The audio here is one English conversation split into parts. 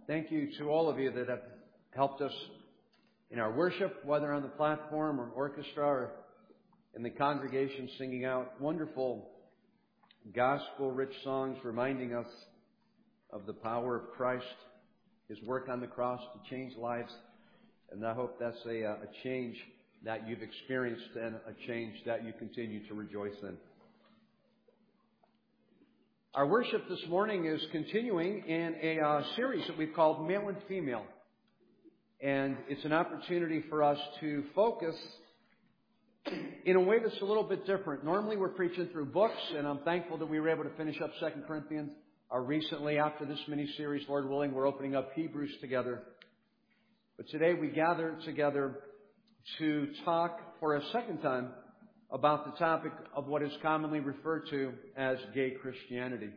Thank you to all of you that have helped us in our worship, whether on the platform or orchestra or in the congregation singing out wonderful gospel-rich songs reminding us of the power of Christ, His work on the cross to change lives. And I hope that's a change that you've experienced and a change that you continue to rejoice in. Our worship this morning is continuing in a series that we've called Male and Female. And it's an opportunity for us to focus in a way that's a little bit different. Normally we're preaching through books, and I'm thankful that we were able to finish up 2 Corinthians recently. After this mini-series, Lord willing, we're opening up Hebrews together. But today we gather together to talk for a second time about the topic of what is commonly referred to as gay Christianity.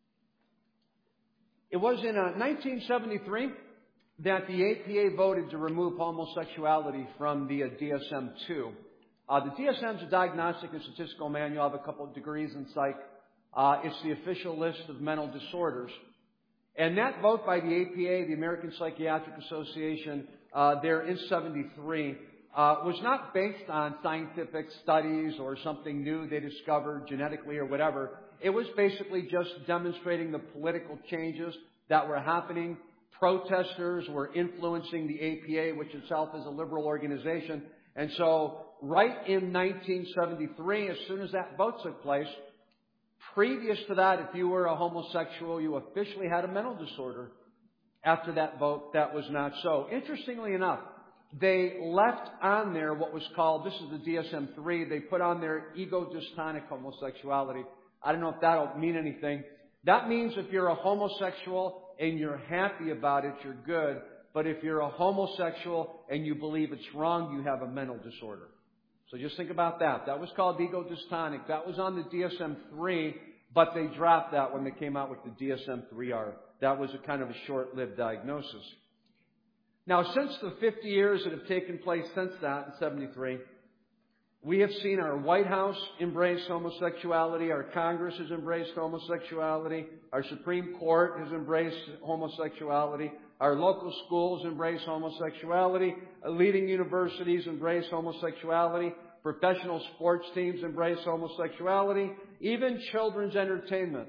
It was in 1973 that the APA voted to remove homosexuality from the DSM-2. The DSM is a diagnostic and statistical manual. I have a couple of degrees in psych. It's the official list of mental disorders. And that vote by the APA, the American Psychiatric Association, there in 73, was not based on scientific studies or something new they discovered genetically or whatever. It was basically just demonstrating the political changes that were happening. Protesters were influencing the APA, which itself is a liberal organization. And so right in 1973, as soon as that vote took place, previous to that, if you were a homosexual, you officially had a mental disorder. After that vote, that was not so. Interestingly enough, they left on there what was called, this is the DSM-3, they put on there ego-dystonic homosexuality. I don't know if that'll mean anything. That means if you're a homosexual and you're happy about it, you're good. But if you're a homosexual and you believe it's wrong, you have a mental disorder. So just think about that. That was called ego-dystonic. That was on the DSM-3, but they dropped that when they came out with the DSM-3R. That was a kind of a short-lived diagnosis. Now, since the 50 years that have taken place since that, in 73, we have seen our White House embrace homosexuality, our Congress has embraced homosexuality, our Supreme Court has embraced homosexuality, our local schools embrace homosexuality, leading universities embrace homosexuality, professional sports teams embrace homosexuality, even children's entertainment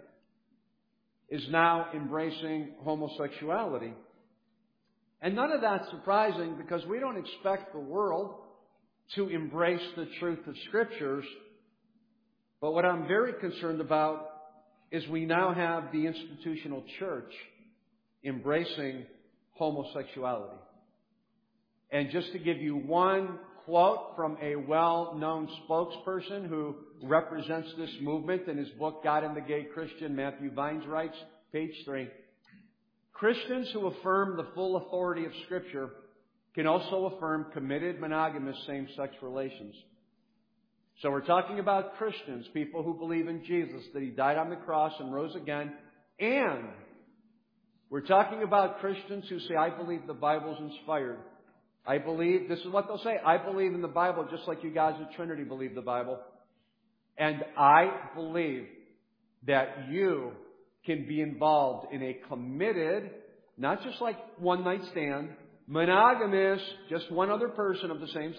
is now embracing homosexuality. And none of that's surprising because we don't expect the world to embrace the truth of Scriptures. But what I'm very concerned about is we now have the institutional church embracing homosexuality. And just to give you one quote from a well-known spokesperson who represents this movement in his book, God and the Gay Christian, Matthew Vines writes, page 3, Christians who affirm the full authority of Scripture can also affirm committed, monogamous same-sex relations. So we're talking about Christians, people who believe in Jesus, that He died on the cross and rose again. And we're talking about Christians who say, I believe the Bible's inspired. I believe, this is what they'll say, I believe in the Bible just like you guys at Trinity believe the Bible. And I believe that you can be involved in a committed, not just like one-night stand, monogamous, just one other person of the same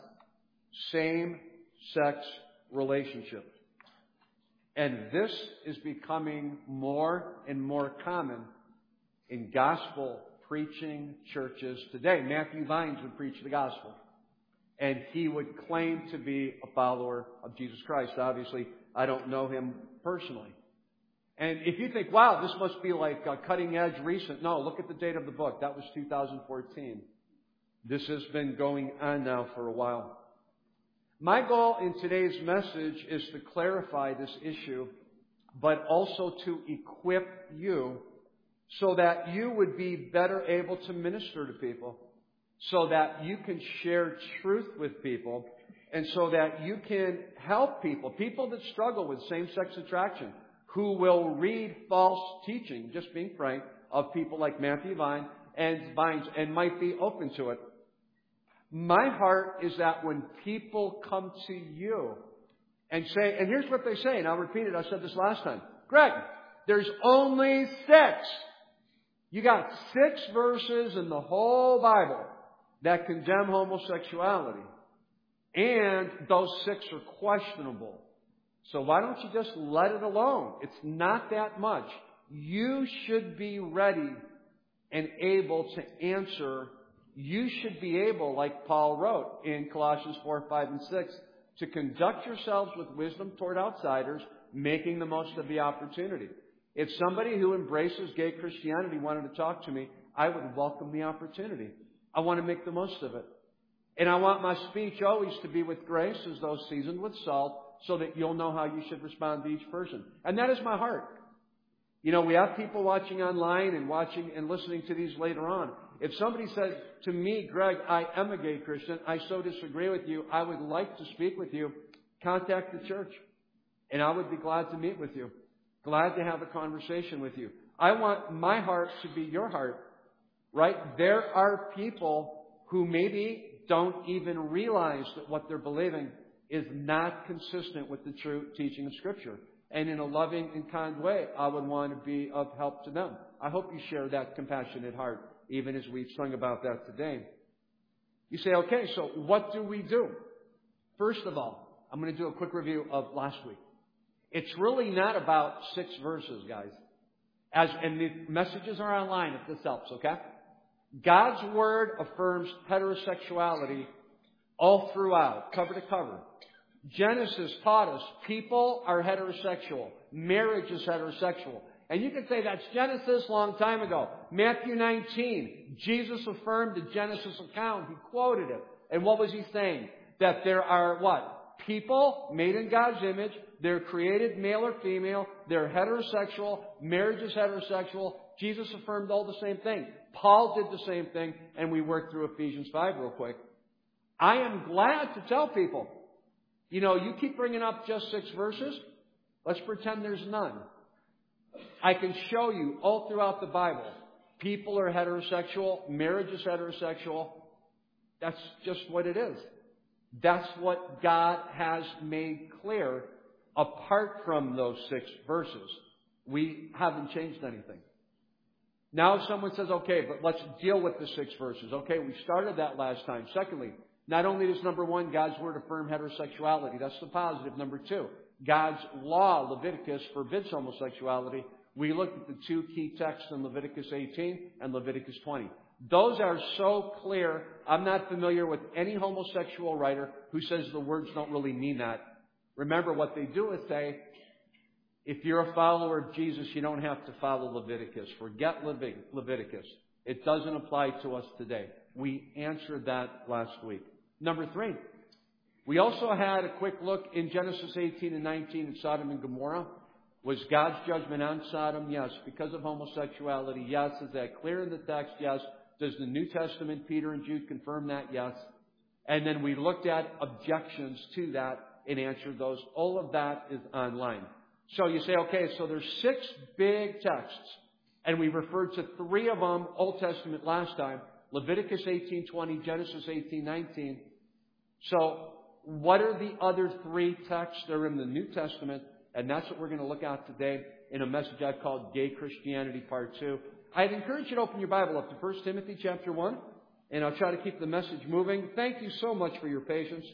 sex relationship. And this is becoming more and more common in gospel preaching churches today. Matthew Vines would preach the gospel. And he would claim to be a follower of Jesus Christ. Obviously, I don't know him personally. And if you think, wow, this must be like a cutting edge recent. No, look at the date of the book. That was 2014. This has been going on now for a while. My goal in today's message is to clarify this issue, but also to equip you so that you would be better able to minister to people, so that you can share truth with people, and so that you can help people that struggle with same-sex attraction, who will read false teaching, just being frank, of people like Matthew Vines and might be open to it. My heart is that when people come to you and say, and here's what they say, and I'll repeat it, I said this last time, Greg, there's only 6. You got 6 verses in the whole Bible that condemn homosexuality. And those 6 are questionable. So why don't you just let it alone? It's not that much. You should be ready and able to answer. You should be able, like Paul wrote in Colossians 4, 5, and 6, to conduct yourselves with wisdom toward outsiders, making the most of the opportunity. If somebody who embraces gay Christianity wanted to talk to me, I would welcome the opportunity. I want to make the most of it. And I want my speech always to be with grace as though seasoned with salt, so that you'll know how you should respond to each person. And that is my heart. You know, we have people watching online and watching and listening to these later on. If somebody says to me, Greg, I am a gay Christian, I so disagree with you, I would like to speak with you, contact the church. And I would be glad to meet with you. Glad to have a conversation with you. I want my heart to be your heart. Right? There are people who maybe don't even realize that what they're believing is not consistent with the true teaching of Scripture. And in a loving and kind way, I would want to be of help to them. I hope you share that compassionate heart, even as we've sung about that today. You say, okay, so what do we do? First of all, I'm going to do a quick review of last week. It's really not about 6 verses, guys. And the messages are online if this helps, okay? God's Word affirms heterosexuality all throughout, cover to cover. Genesis taught us people are heterosexual. Marriage is heterosexual. And you can say that's Genesis, long time ago. Matthew 19, Jesus affirmed the Genesis account. He quoted it. And what was he saying? That there are what? People made in God's image. They're created male or female. They're heterosexual. Marriage is heterosexual. Jesus affirmed all the same thing. Paul did the same thing. And we worked through Ephesians 5 real quick. I am glad to tell people, you know, you keep bringing up just 6 verses. Let's pretend there's none. I can show you all throughout the Bible, people are heterosexual, marriage is heterosexual. That's just what it is. That's what God has made clear apart from those 6 verses. We haven't changed anything. Now someone says, okay, but let's deal with the 6 verses. Okay, we started that last time. Secondly, not only does number 1, God's Word affirm heterosexuality. That's the positive. Number 2, God's law, Leviticus, forbids homosexuality. We looked at the 2 key texts in Leviticus 18 and Leviticus 20. Those are so clear. I'm not familiar with any homosexual writer who says the words don't really mean that. Remember, what they do is say, if you're a follower of Jesus, you don't have to follow Leviticus. Forget Leviticus. It doesn't apply to us today. We answered that last week. Number 3, we also had a quick look in Genesis 18 and 19 in Sodom and Gomorrah. Was God's judgment on Sodom? Yes. Because of homosexuality? Yes. Is that clear in the text? Yes. Does the New Testament, Peter and Jude, confirm that? Yes. And then we looked at objections to that and answered those. All of that is online. So you say, okay, so there's 6 big texts. And we referred to 3 of them, Old Testament last time. Leviticus 18:20, Genesis 18:19. So what are the other 3 texts? They're in the New Testament. And that's what we're going to look at today in a message I've called Gay Christianity Part 2. I'd encourage you to open your Bible up to 1 Timothy chapter 1. And I'll try to keep the message moving. Thank you so much for your patience.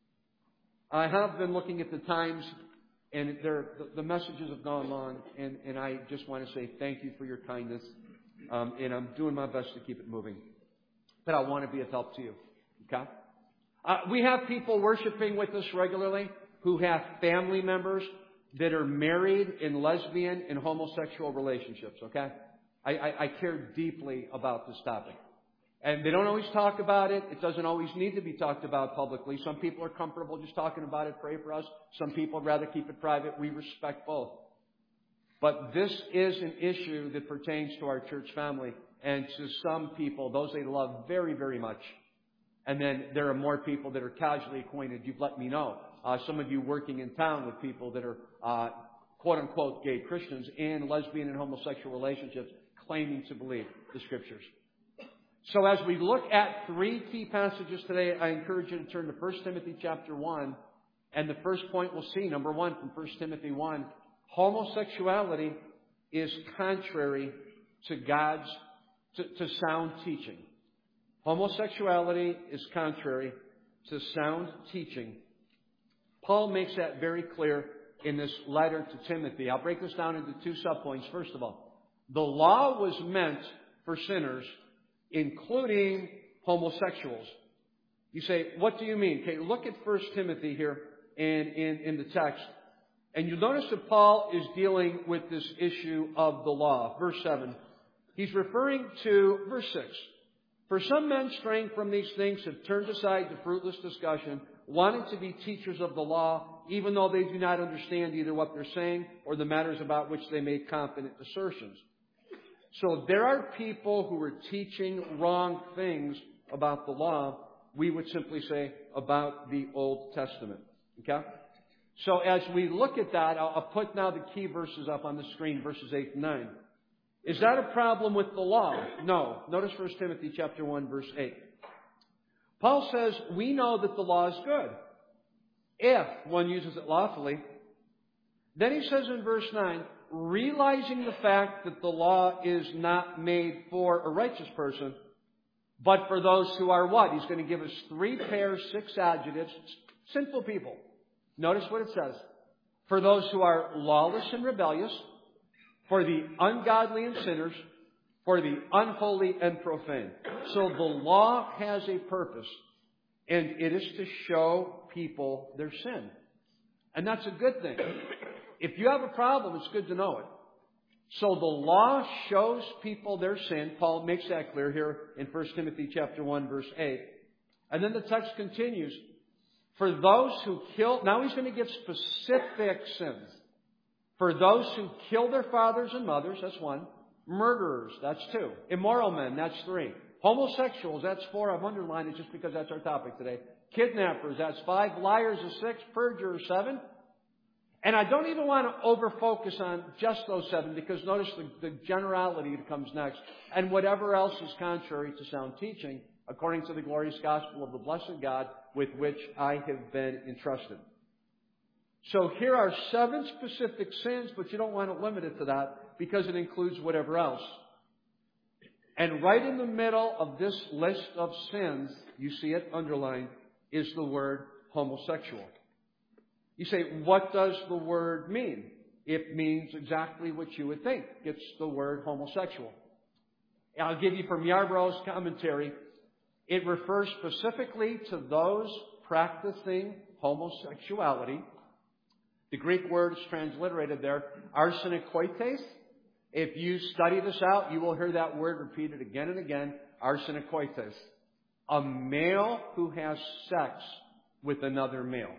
I have been looking at the times, and the messages have gone long. And I just want to say thank you for your kindness. And I'm doing my best to keep it moving. But I want to be of help to you. Okay? We have people worshiping with us regularly who have family members that are married in lesbian and homosexual relationships, okay? I care deeply about this topic. And they don't always talk about it. It doesn't always need to be talked about publicly. Some people are comfortable just talking about it. Pray for us. Some people would rather keep it private. We respect both. But this is an issue that pertains to our church family and to some people, those they love very, very much. And then there are more people that are casually acquainted. You've let me know. Some of you working in town with people that are quote-unquote gay Christians in lesbian and homosexual relationships claiming to believe the Scriptures. So as we look at 3 key passages today, I encourage you to turn to 1 Timothy chapter 1. And the first point we'll see, number 1 from 1 Timothy 1, homosexuality is contrary to God's to sound teaching. Homosexuality is contrary to sound teaching. Paul makes that very clear in this letter to Timothy. I'll break this down into two subpoints. First of all, the law was meant for sinners, including homosexuals. You say, what do you mean? Okay, look at 1 Timothy here in the text. And you'll notice that Paul is dealing with this issue of the law. Verse 7. He's referring to verse 6. For some men straying from these things have turned aside to fruitless discussion, wanting to be teachers of the law, even though they do not understand either what they're saying or the matters about which they make confident assertions. So there are people who are teaching wrong things about the law. We would simply say about the Old Testament. Okay? So as we look at that, I'll put now the key verses up on the screen, verses 8 and 9. Is that a problem with the law? No. Notice 1 Timothy chapter 1, verse 8. Paul says, we know that the law is good if one uses it lawfully. Then he says in verse 9, realizing the fact that the law is not made for a righteous person, but for those who are what? He's going to give us 3 pairs, 6 adjectives, sinful people. Notice what it says. For those who are lawless and rebellious, for the ungodly and sinners, for the unholy and profane. So the law has a purpose, and it is to show people their sin. And that's a good thing. If you have a problem, it's good to know it. So the law shows people their sin. Paul makes that clear here in 1 Timothy chapter 1, verse 8. And then the text continues. For those who kill, now he's going to give specific sins. For those who kill their fathers and mothers, that's 1. Murderers, that's 2. Immoral men, that's 3. Homosexuals, that's 4. I've underlined it just because that's our topic today. Kidnappers, that's 5. Liars is 6. Perjurers, 7. And I don't even want to over-focus on just those 7 because notice the generality that comes next. And whatever else is contrary to sound teaching, according to the glorious gospel of the blessed God with which I have been entrusted. So here are 7 specific sins, but you don't want to limit it to that because it includes whatever else. And right in the middle of this list of sins, you see it underlined, is the word homosexual. You say, what does the word mean? It means exactly what you would think. It's the word homosexual. I'll give you from Yarborough's commentary. It refers specifically to those practicing homosexuality. The Greek word is transliterated there, arsenokoites. If you study this out, you will hear that word repeated again and again, arsenokoites. A male who has sex with another male.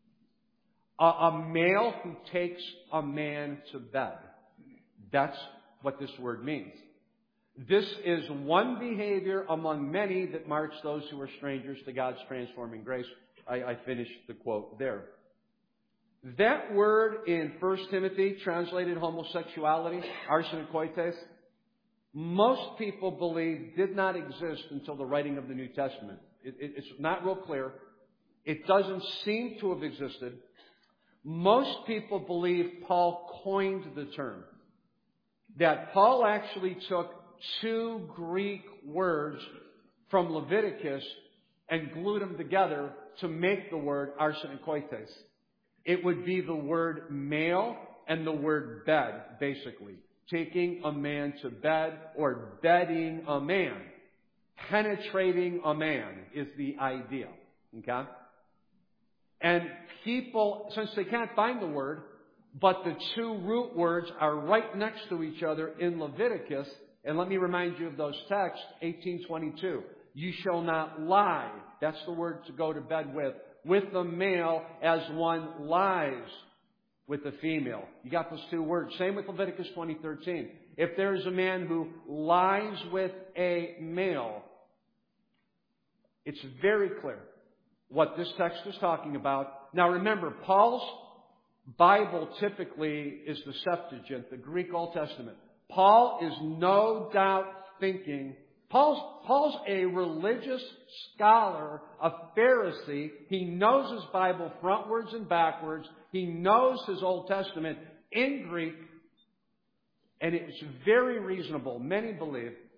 A male who takes a man to bed. That's what this word means. This is one behavior among many that marks those who are strangers to God's transforming grace. I finished the quote there. That word in 1 Timothy, translated homosexuality, arsenokoites, most people believe did not exist until the writing of the New Testament. It's not real clear. It doesn't seem to have existed. Most people believe Paul coined the term. That Paul actually took 2 Greek words from Leviticus and glued them together to make the word arsenokoites. It would be the word male and the word bed, basically. Taking a man to bed or bedding a man. Penetrating a man is the idea. Okay? And people, since they can't find the word, but the 2 root words are right next to each other in Leviticus, and let me remind you of those texts, 18:22. You shall not lie. That's the word to go to bed with the male as one lies with the female. You got those 2 words. Same with Leviticus 20:13. If there is a man who lies with a male, it's very clear what this text is talking about. Now remember, Paul's Bible typically is the Septuagint, the Greek Old Testament. Paul is no doubt thinking, Paul's a religious scholar, a Pharisee. He knows his Bible frontwards and backwards. He knows his Old Testament in Greek. And it's very reasonable, many believe,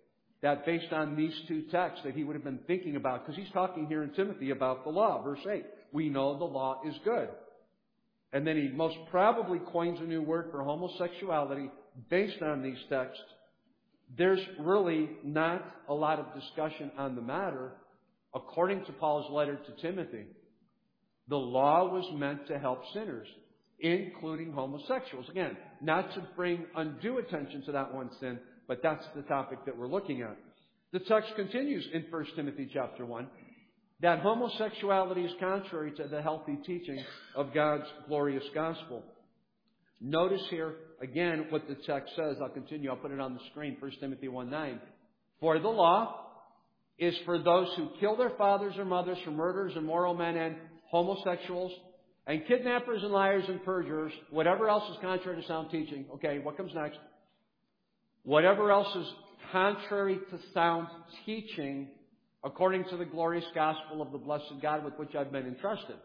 that based on these two texts that he would have been thinking about, because he's talking here in Timothy about the law. Verse 8, we know the law is good. And then he most probably coins a new word for homosexuality based on these texts. There's really not a lot of discussion on the matter. According to Paul's letter to Timothy, the law was meant to help sinners, including homosexuals. Again, not to bring undue attention to that one sin, but that's the topic that we're looking at. The text continues in 1 Timothy chapter 1 that homosexuality is contrary to the healthy teaching of God's glorious gospel. Notice here, again, what the text says. I'll continue. I'll put it on the screen. 1 Timothy 1:9. For the law is for those who kill their fathers or mothers, for murderers, immoral men, and homosexuals, and kidnappers and liars and perjurers, whatever else is contrary to sound teaching. Okay, what comes next? Whatever else is contrary to sound teaching, according to the glorious gospel of the blessed God with which I've been entrusted.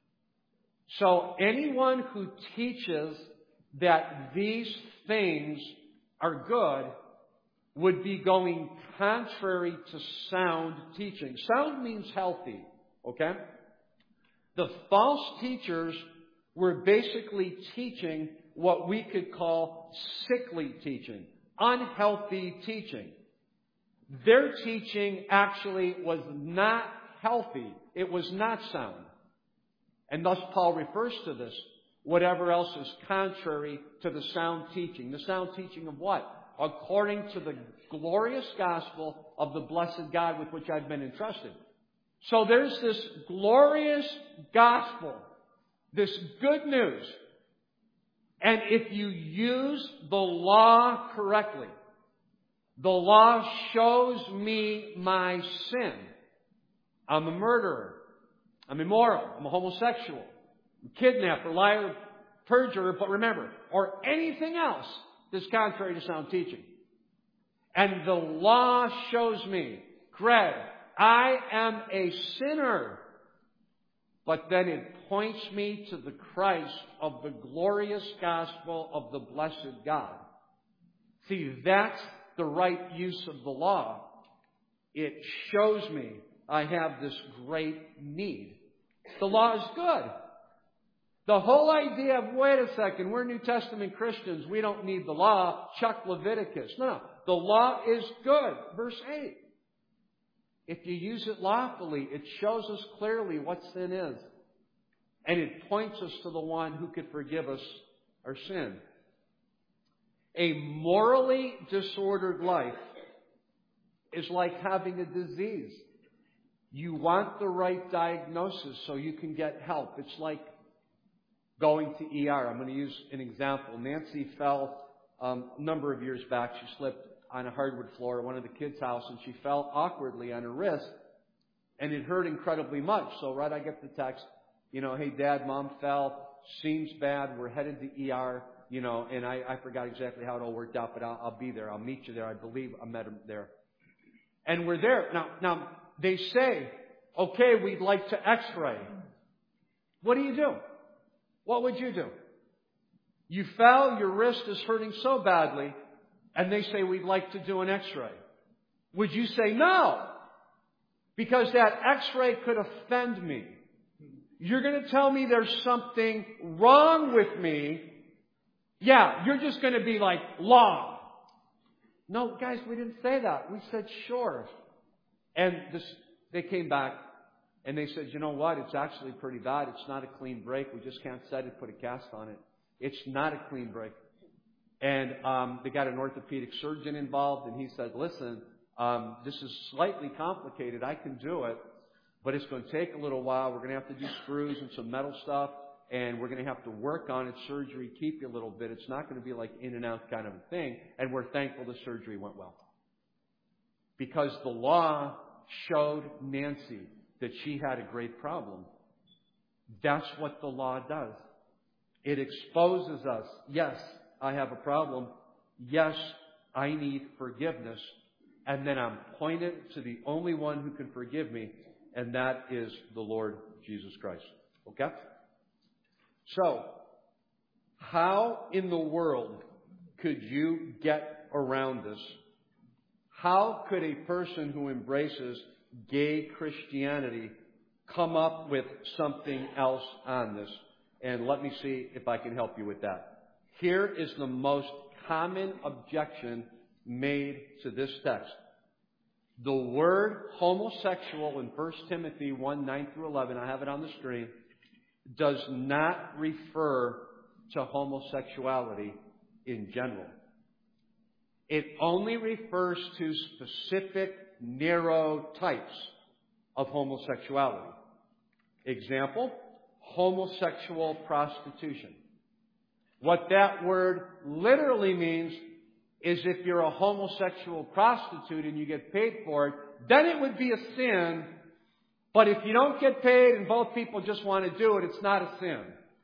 So anyone who teaches that these things are good would be going contrary to sound teaching. Sound means healthy, okay? The false teachers were basically teaching what we could call sickly teaching, unhealthy teaching. Their teaching actually was not healthy. It was not sound. And thus Paul refers to this, whatever else is contrary to the sound teaching. The sound teaching of what? According to the glorious gospel of the blessed God with which I've been entrusted. So there's this glorious gospel, this good news. And if you use the law correctly, the law shows me my sin. I'm a murderer. I'm immoral. I'm a homosexual. I'm a kidnapper, liar, perjurer, but remember, or anything else that's contrary to sound teaching. And the law shows me, Greg, I am a sinner. But then it points me to the Christ of the glorious gospel of the blessed God. See, that's the right use of the law. It shows me I have this great need. The law is good. The whole idea of, wait a second, we're New Testament Christians, we don't need the law, Chuck Leviticus. No, the law is good. Verse 8. If you use it lawfully, it shows us clearly what sin is. And it points us to the one who could forgive us our sin. A morally disordered life is like having a disease. You want the right diagnosis so you can get help. It's like going to ER. I'm going to use an example. Nancy fell a number of years back. She slipped on a hardwood floor at one of the kids' house, and she fell awkwardly on her wrist, and it hurt incredibly much. So I get the text, hey, Dad, Mom fell, seems bad, we're headed to ER, and I forgot exactly how it all worked out, but I'll be there. I'll meet you there. I believe I met him there. And we're there. Now, they say, okay, we'd like to x-ray. What do you do? What would you do? You fell, your wrist is hurting so badly, and they say, we'd like to do an x-ray. Would you say no? Because that x-ray could offend me. You're going to tell me there's something wrong with me. Yeah, you're just going to be like, law. No, guys, we didn't say that. We said, sure. And they came back and they said, you know what? It's actually pretty bad. It's not a clean break. We just can't set it, put a cast on it. It's not a clean break. And they got an orthopedic surgeon involved, and he said, listen, this is slightly complicated. I can do it, but it's going to take a little while. We're going to have to do screws and some metal stuff, and we're going to have to work on it, surgery, keep you a little bit. It's not going to be like in and out kind of a thing, and we're thankful the surgery went well. Because the law showed Nancy that she had a great problem. That's what the law does. It exposes us. Yes, I have a problem. Yes, I need forgiveness. And then I'm pointed to the only one who can forgive me, and that is the Lord Jesus Christ. Okay? So, how in the world could you get around this? how could a person who embraces gay Christianity come up with something else on this? And let me see if I can help you with that. Here is the most common objection made to this text. The word homosexual in 1 Timothy 1, 9 through 11, I have it on the screen, does not refer to homosexuality in general. It only refers to specific, narrow types of homosexuality. Example, homosexual prostitution. What that word literally means is if you're a homosexual prostitute and you get paid for it, then it would be a sin. But if you don't get paid and both people just want to do it, it's not a sin.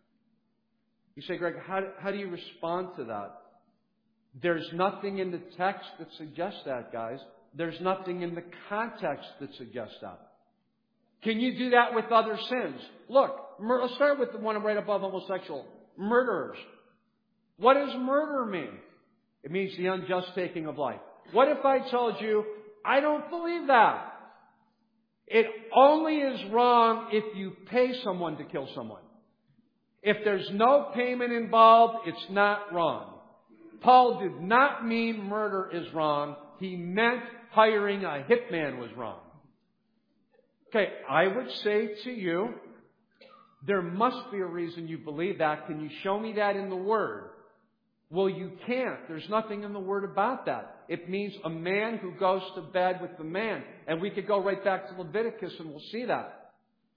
You say, Greg, how do you respond to that? There's nothing in the text that suggests that, guys. There's nothing in the context that suggests that. Can you do that with other sins? Look, let's start with the one right above homosexual. Murderers. What does murder mean? It means the unjust taking of life. What if I told you, I don't believe that? It only is wrong if you pay someone to kill someone. If there's no payment involved, it's not wrong. Paul did not mean murder is wrong. He meant hiring a hitman was wrong. Okay, I would say to you, there must be a reason you believe that. Can you show me that in the Word? Well, you can't. There's nothing in the Word about that. It means a man who goes to bed with the man. And we could go right back to Leviticus and we'll see that.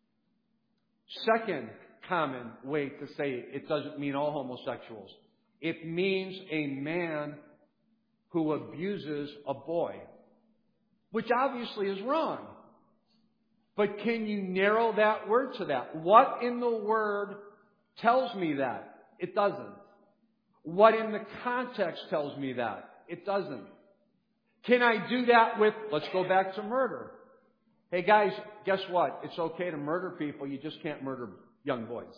Second common way to say it doesn't mean all homosexuals. It means a man who abuses a boy, which obviously is wrong. But can you narrow that word to that? What in the Word tells me that? It doesn't. What in the context tells me that? It doesn't. Can I do that with, let's go back to murder. Hey guys, guess what? It's okay to murder people, you just can't murder young boys.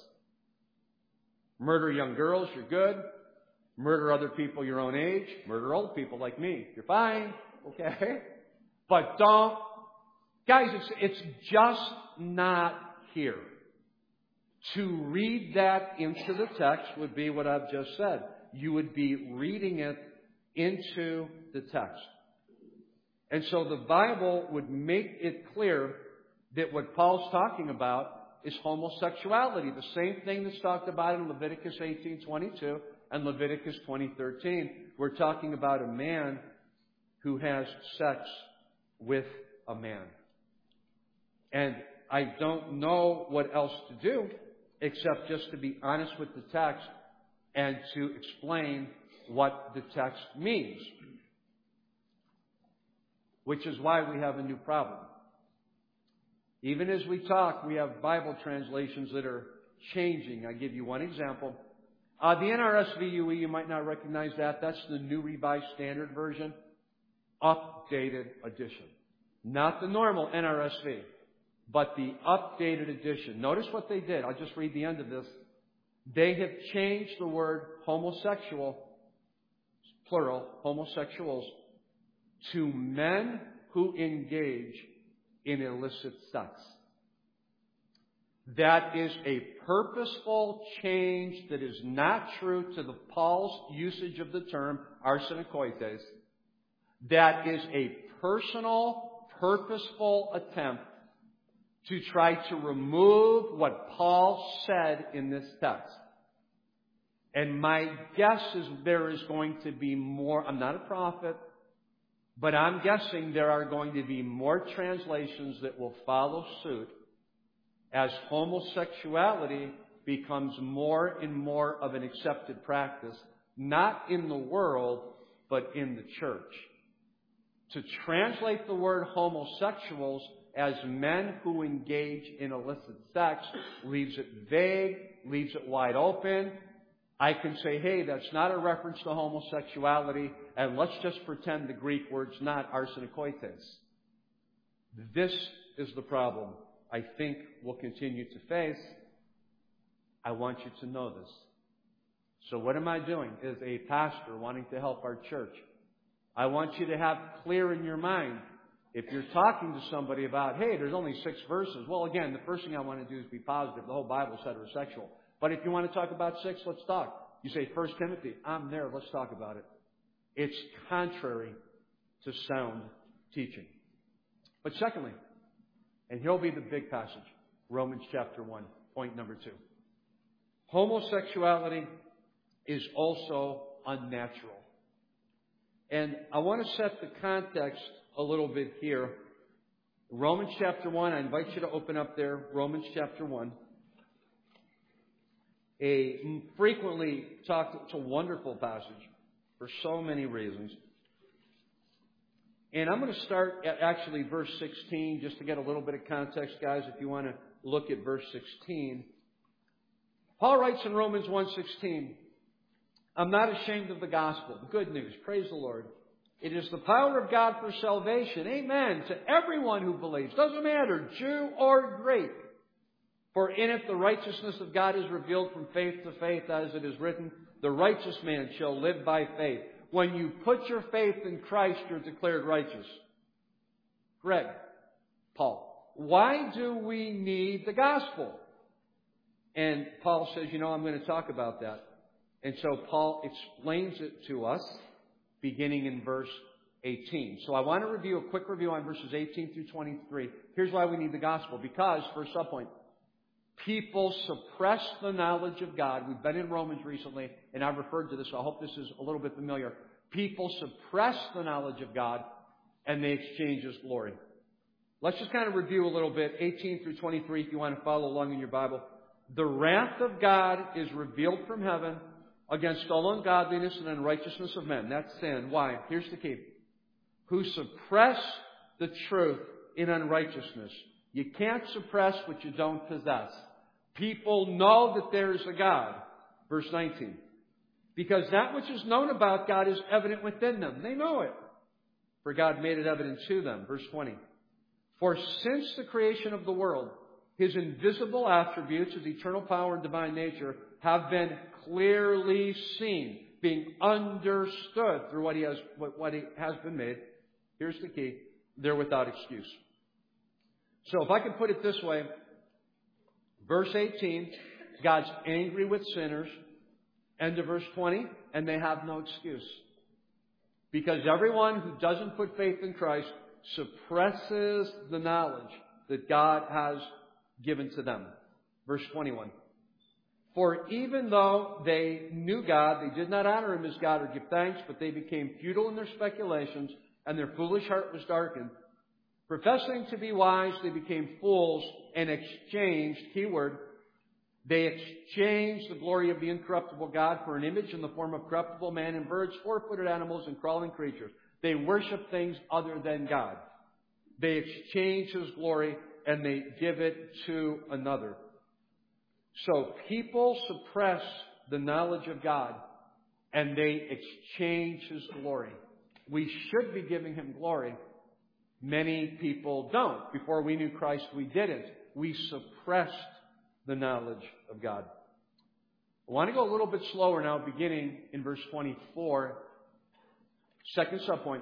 Murder young girls, you're good. Murder other people your own age. Murder old people like me. You're fine. Okay? But don't. Guys, it's just not here. To read that into the text would be what I've just said. You would be reading it into the text. And so the Bible would make it clear that what Paul's talking about is homosexuality. The same thing that's talked about in Leviticus 18:22 and Leviticus 20:13. We're talking about a man who has sex with a man. And I don't know what else to do except just to be honest with the text and to explain what the text means. Which is why we have a new problem. Even as we talk, we have Bible translations that are changing. I'll give you one example. The NRSVUE, you might not recognize that. That's the New Revised Standard Version. Updated edition. Not the normal NRSV, but the updated edition. Notice what they did. I'll just read the end of this. They have changed the word homosexual, plural, homosexuals, to men who engage in illicit sex. That is a purposeful change that is not true to the Paul's usage of the term arsenokoites. That is a personal, purposeful attempt to try to remove what Paul said in this text. And my guess is there is going to be more. I'm not a prophet, but I'm guessing there are going to be more translations that will follow suit as homosexuality becomes more and more of an accepted practice, not in the world, but in the church. To translate the word homosexuals as men who engage in illicit sex leaves it vague, leaves it wide open. I can say, hey, that's not a reference to homosexuality, and let's just pretend the Greek word's not arsenokoites. This is the problem I think we'll continue to face. I want you to know this. So what am I doing as a pastor wanting to help our church? I want you to have clear in your mind, if you're talking to somebody about, hey, there's only 6 verses. Well, again, the first thing I want to do is be positive. The whole Bible is heterosexual. But if you want to talk about 6, let's talk. You say 1 Timothy, I'm there, let's talk about it. It's contrary to sound teaching. But secondly, and here'll be the big passage, Romans chapter 1, point number 2. Homosexuality is also unnatural. And I want to set the context a little bit here. Romans chapter 1, I invite you to open up there, Romans chapter 1. A frequently talked, it's a wonderful passage for so many reasons. And I'm going to start at actually verse 16, just to get a little bit of context, guys, if you want to look at verse 16. Paul writes in Romans 1:16, I'm not ashamed of the gospel, the good news, praise the Lord. It is the power of God for salvation, amen, to everyone who believes. Doesn't matter, Jew or Greek. For in it the righteousness of God is revealed from faith to faith, as it is written, the righteous man shall live by faith. When you put your faith in Christ, you're declared righteous. Greg, Paul, why do we need the gospel? And Paul says, I'm going to talk about that. And so Paul explains it to us beginning in verse 18. So I want to review a quick review on verses 18 through 23. Here's why we need the gospel. Because, first subpoint, people suppress the knowledge of God. We've been in Romans recently, and I've referred to this, so I hope this is a little bit familiar. People suppress the knowledge of God, and they exchange His glory. Let's just kind of review a little bit, 18 through 23, if you want to follow along in your Bible. The wrath of God is revealed from heaven against all ungodliness and unrighteousness of men. That's sin. Why? Here's the key. Who suppress the truth in unrighteousness. You can't suppress what you don't possess. People know that there is a God. Verse 19. Because that which is known about God is evident within them. They know it. For God made it evident to them. Verse 20. For since the creation of the world, His invisible attributes, His eternal power and divine nature, have been clearly seen, being understood through what He has been made. Here's the key. They're without excuse. So if I can put it this way, verse 18, God's angry with sinners. End of verse 20, and they have no excuse. Because everyone who doesn't put faith in Christ suppresses the knowledge that God has given to them. Verse 21. For even though they knew God, they did not honor Him as God or give thanks, but they became futile in their speculations, and their foolish heart was darkened. Professing to be wise, they became fools and exchanged, keyword, they exchanged the glory of the incorruptible God for an image in the form of corruptible man and birds, four-footed animals, and crawling creatures. They worship things other than God. They exchange His glory and they give it to another. So people suppress the knowledge of God and they exchange His glory. We should be giving Him glory. Many people don't. Before we knew Christ, we didn't. We suppressed the knowledge of God. I want to go a little bit slower now, beginning in verse 24. Second subpoint.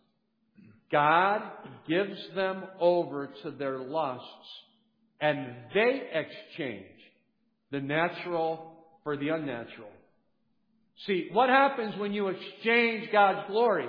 God gives them over to their lusts, and they exchange the natural for the unnatural. See, what happens when you exchange God's glory?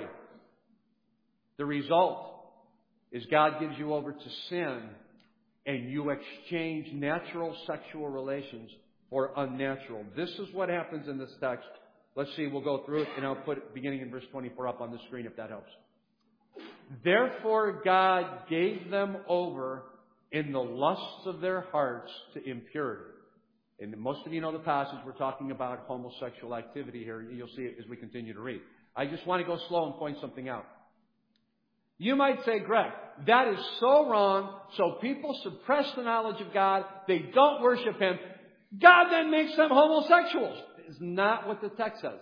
The result is God gives you over to sin, and you exchange natural sexual relations for unnatural. This is what happens in this text. Let's see, we'll go through it, and I'll put it beginning in verse 24 up on the screen if that helps. Therefore God gave them over in the lusts of their hearts to impurity. And most of you know the passage. We're talking about homosexual activity here. You'll see it as we continue to read. I just want to go slow and point something out. You might say, Greg, that is so wrong. So people suppress the knowledge of God. They don't worship Him. God then makes them homosexuals. It's not what the text says.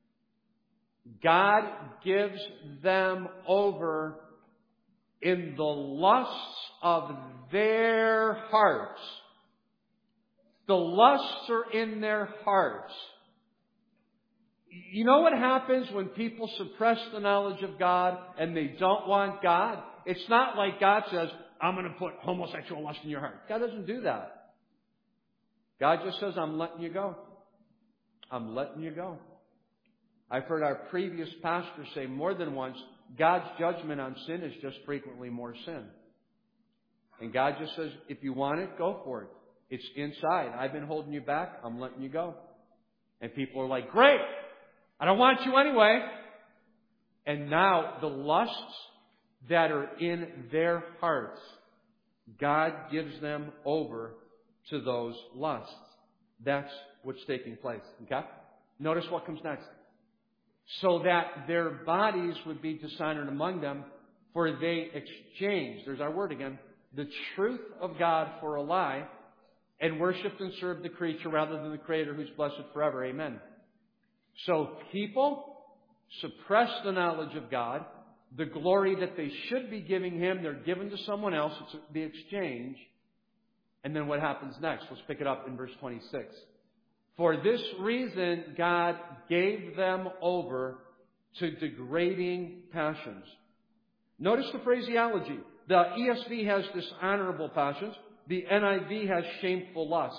God gives them over in the lusts of their hearts. The lusts are in their hearts. You know what happens when people suppress the knowledge of God and they don't want God? It's not like God says, I'm going to put homosexual lust in your heart. God doesn't do that. God just says, I'm letting you go. I'm letting you go. I've heard our previous pastor say more than once, God's judgment on sin is just frequently more sin. And God just says, if you want it, go for it. It's inside. I've been holding you back. I'm letting you go. And people are like, great. I don't want you anyway. And now the lusts that are in their hearts, God gives them over to those lusts. That's what's taking place. Okay? Notice what comes next. So that their bodies would be dishonored among them, for they exchanged, there's our word again, the truth of God for a lie, and worshipped and served the creature rather than the Creator, who's blessed forever. Amen. So people suppress the knowledge of God. The glory that they should be giving Him, they're given to someone else. It's the exchange. And then what happens next? Let's pick it up in verse 26. For this reason, God gave them over to degrading passions. Notice the phraseology. The ESV has dishonorable passions. The NIV has shameful lusts.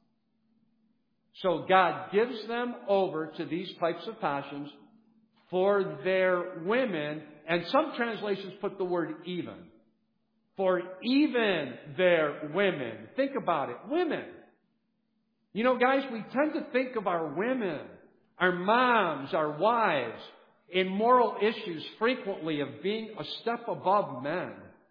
So God gives them over to these types of passions for their women, and some translations put the word even. For even their women. Think about it. Women. You know, guys, we tend to think of our women, our moms, our wives, in moral issues frequently of being a step above men.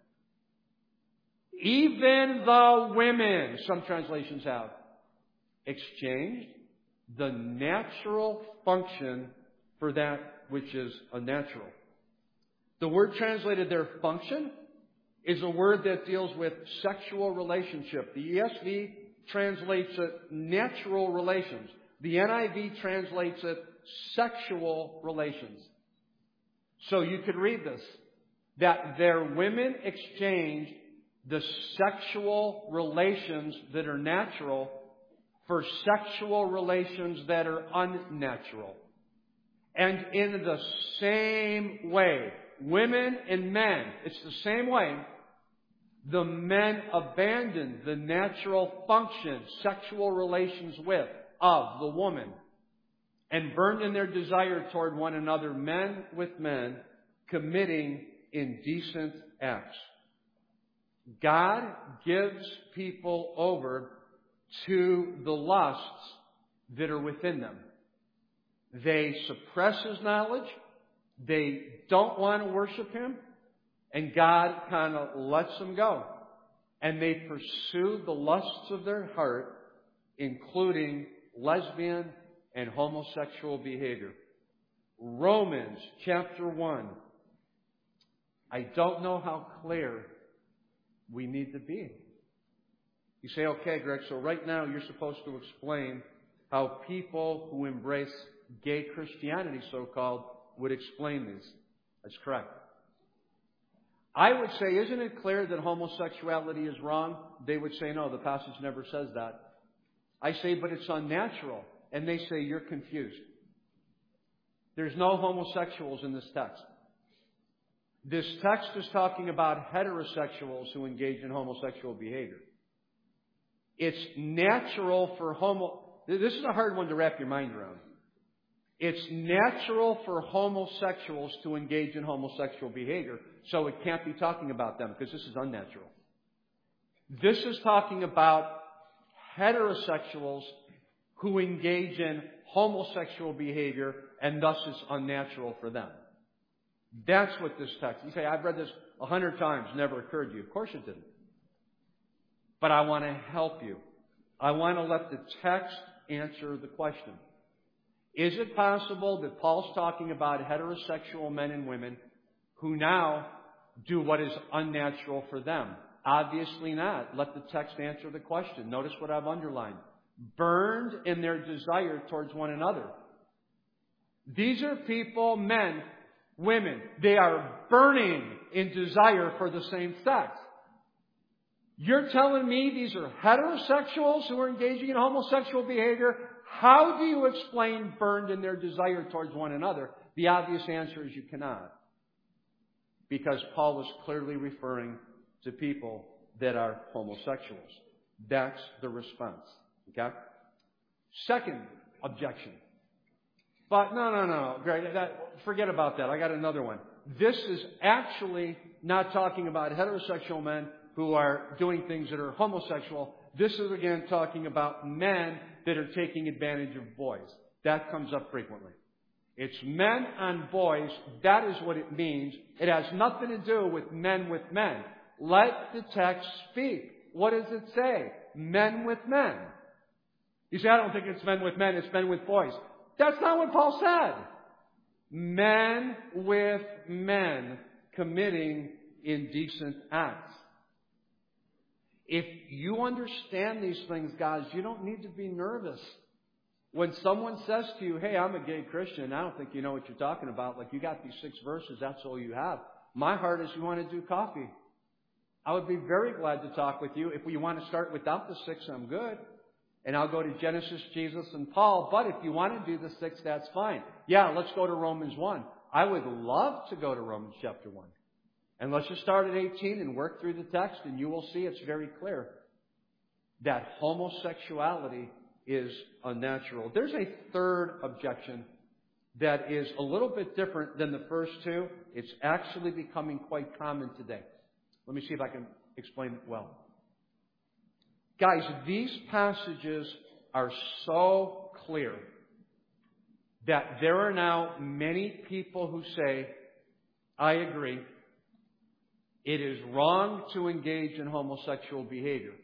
Even the women, some translations have, exchanged the natural function for that which is unnatural. The word translated there, function, is a word that deals with sexual relationship. The ESV translates it natural relations. The NIV translates it sexual relations. So you could read this, that their women exchanged the sexual relations that are natural for sexual relations that are unnatural. And in the same way, women and men, it's the same way, the men abandoned the natural function, sexual relations with, of the woman, and burned in their desire toward one another, men with men, committing indecent acts. God gives people over to the lusts that are within them. They suppress His knowledge. They don't want to worship Him. And God kind of lets them go. And they pursue the lusts of their heart, including lesbian and homosexual behavior. Romans chapter 1. I don't know how clear we need to be. You say, okay, Greg, so right now you're supposed to explain how people who embrace gay Christianity, so-called, would explain these. That's correct. I would say, isn't it clear that homosexuality is wrong? They would say, no, the passage never says that. I say, but it's unnatural. And they say, you're confused. There's no homosexuals in this text. This text is talking about heterosexuals who engage in homosexual behavior. It's natural for This is a hard one to wrap your mind around. It's natural for homosexuals to engage in homosexual behavior, so it can't be talking about them because this is unnatural. This is talking about heterosexuals who engage in homosexual behavior, and thus is unnatural for them. That's what this text. You say, I've read this 100 times, never occurred to you. Of course it didn't. But I want to help you. I want to let the text answer the question. Is it possible that Paul's talking about heterosexual men and women who now do what is unnatural for them? Obviously not. Let the text answer the question. Notice what I've underlined. Burned in their desire towards one another. These are people, men, women. They are burning in desire for the same sex. You're telling me these are heterosexuals who are engaging in homosexual behavior? How do you explain burned in their desire towards one another? The obvious answer is you cannot. Because Paul is clearly referring to people that are homosexuals. That's the response. Okay? Second objection. But no. Greg, forget about that. I got another one. This is actually not talking about heterosexual men who are doing things that are homosexual. This is again talking about men that are taking advantage of boys. That comes up frequently. It's men on boys. That is what it means. It has nothing to do with men. Let the text speak. What does it say? Men with men. You say, I don't think it's men with men, it's men with boys. That's not what Paul said. Men with men committing indecent acts. If you understand these things, guys, you don't need to be nervous. When someone says to you, hey, I'm a gay Christian, I don't think you know what you're talking about. Like, you got these 6 verses, that's all you have. My heart is you want to do coffee. I would be very glad to talk with you. If you want to start without the 6, I'm good. And I'll go to Genesis, Jesus, and Paul. But if you want to do the 6, that's fine. Yeah, let's go to Romans 1. I would love to go to Romans chapter 1. And let's just start at 18 and work through the text, and you will see it's very clear that homosexuality is unnatural. There's a third objection that is a little bit different than the first 2. It's actually becoming quite common today. Let me see if I can explain it well. Guys, these passages are so clear that there are now many people who say, I agree, it is wrong to engage in homosexual behavior.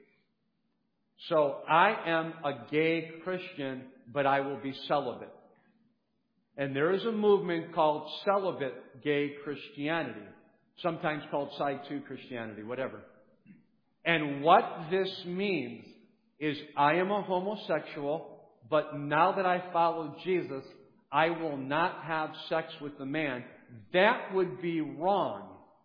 So I am a gay Christian, but I will be celibate. And there is a movement called celibate gay Christianity, sometimes called side 2 Christianity, whatever. And what this means is I am a homosexual, but now that I follow Jesus, I will not have sex with a man. That would be wrong.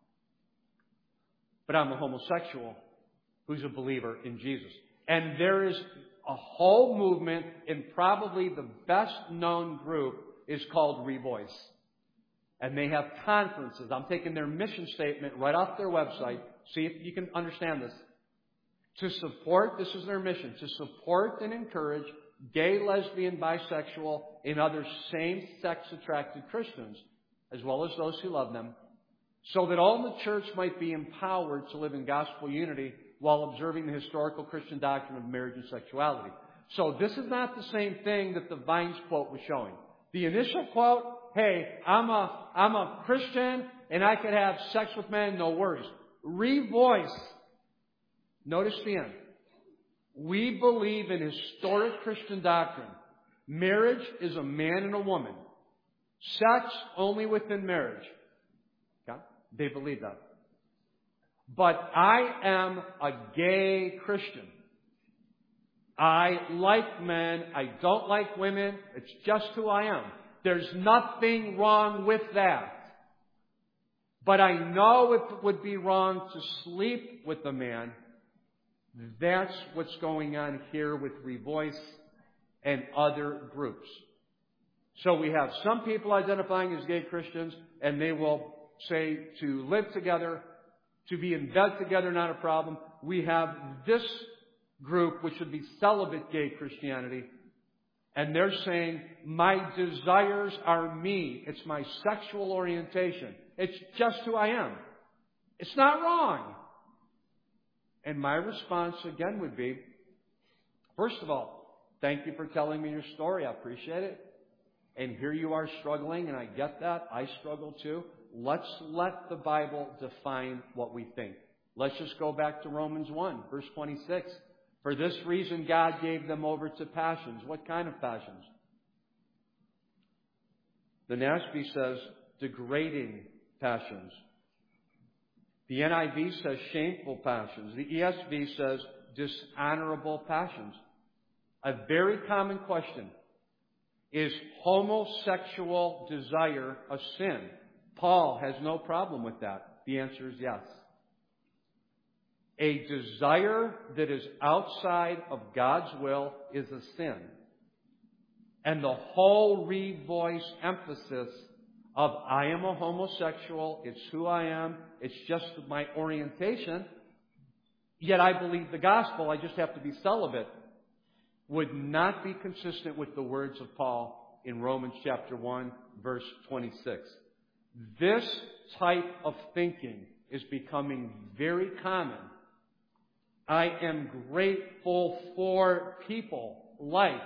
But I'm a homosexual who's a believer in Jesus. And there is a whole movement, and probably the best known group is called Revoice. And they have conferences. I'm taking their mission statement right off their website. See if you can understand this. To support, this is their mission, to support and encourage gay, lesbian, bisexual, and other same-sex attracted Christians, as well as those who love them, so that all in the church might be empowered to live in gospel unity while observing the historical Christian doctrine of marriage and sexuality. So this is not the same thing that the Vines quote was showing. The initial quote, hey, I'm a Christian and I could have sex with men, no worries. Revoice. Notice the end. We believe in historic Christian doctrine. Marriage is a man and a woman. Sex only within marriage. Okay? They believe that. But I am a gay Christian. I like men. I don't like women. It's just who I am. There's nothing wrong with that. But I know it would be wrong to sleep with a man. That's what's going on here with Revoice and other groups. So we have some people identifying as gay Christians, and they will say to live together, to be in bed together, not a problem. We have this group, which would be celibate gay Christianity, and they're saying, my desires are me. It's my sexual orientation. It's just who I am. It's not wrong. And my response again would be, first of all, thank you for telling me your story. I appreciate it. And here you are struggling, and I get that. I struggle too. Let's let the Bible define what we think. Let's just go back to Romans 1, verse 26. For this reason, God gave them over to passions. What kind of passions? The NASB says degrading passions. The NIV says shameful passions. The ESV says dishonorable passions. A very common question. Is homosexual desire a sin? Paul has no problem with that. The answer is yes. A desire that is outside of God's will is a sin. And the whole revoice emphasis of I am a homosexual, it's who I am, it's just my orientation, yet I believe the gospel, I just have to be celibate, would not be consistent with the words of Paul in Romans chapter 1, verse 26. This type of thinking is becoming very common. I am grateful for people like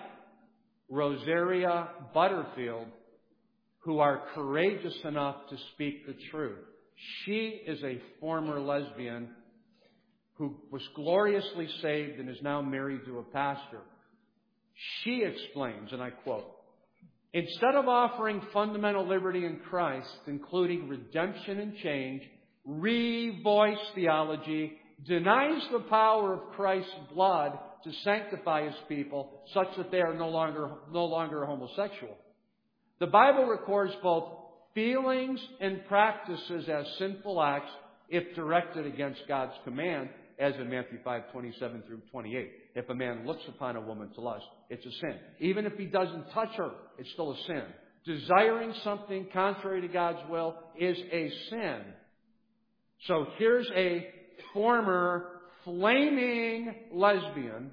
Rosaria Butterfield who are courageous enough to speak the truth. She is a former lesbian who was gloriously saved and is now married to a pastor. She explains, and I quote, "Instead of offering fundamental liberty in Christ, including redemption and change, revoice theology denies the power of Christ's blood to sanctify His people such that they are no longer homosexual. The Bible records both feelings and practices as sinful acts if directed against God's command, as in Matthew 5:27 through 28. If a man looks upon a woman to lust, it's a sin. Even if he doesn't touch her, it's still a sin. Desiring something contrary to God's will is a sin." So here's a former flaming lesbian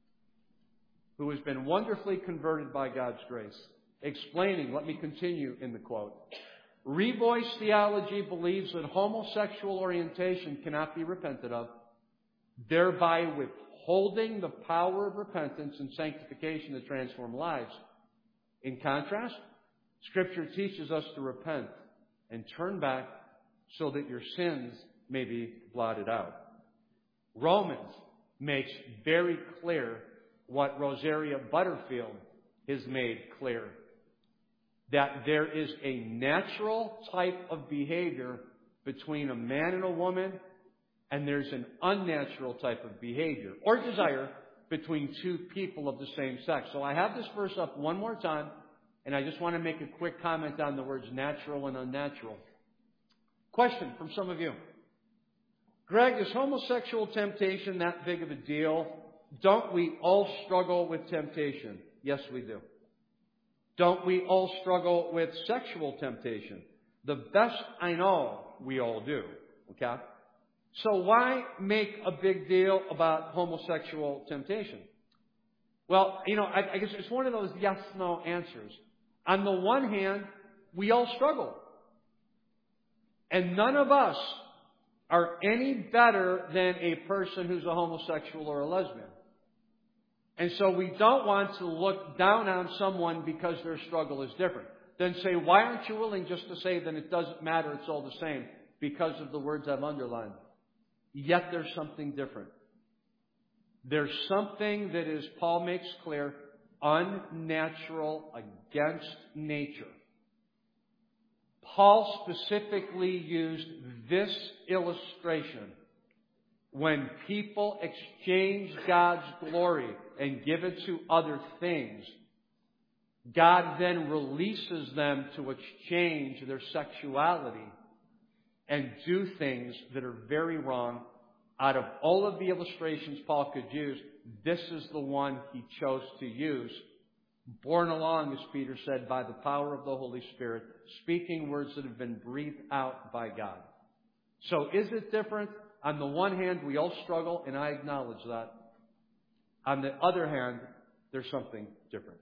who has been wonderfully converted by God's grace, explaining, let me continue in the quote, "Revoice theology believes that homosexual orientation cannot be repented of, thereby withholding the power of repentance and sanctification to transform lives. In contrast, Scripture teaches us to repent and turn back so that your sins may be blotted out." Romans makes very clear what Rosaria Butterfield has made clear, that there is a natural type of behavior between a man and a woman, and there's an unnatural type of behavior or desire between two people of the same sex. So I have this verse up one more time, and I just want to make a quick comment on the words natural and unnatural. Question from some of you. Greg, is homosexual temptation that big of a deal? Don't we all struggle with temptation? Yes, we do. Don't we all struggle with sexual temptation? The best I know, we all do. Okay? So why make a big deal about homosexual temptation? Well, I guess it's one of those yes-no answers. On the one hand, we all struggle. And none of us are any better than a person who's a homosexual or a lesbian. And so we don't want to look down on someone because their struggle is different. Then say, why aren't you willing just to say that it doesn't matter, it's all the same, because of the words I've underlined? Yet there's something different. There's something that is, Paul makes clear, unnatural, against nature. Paul specifically used this illustration. When people exchange God's glory and give it to other things, God then releases them to exchange their sexuality and do things that are very wrong. Out of all of the illustrations Paul could use, this is the one he chose to use. Borne along, as Peter said, by the power of the Holy Spirit, speaking words that have been breathed out by God. So is it different? On the one hand, we all struggle, and I acknowledge that. On the other hand, there's something different.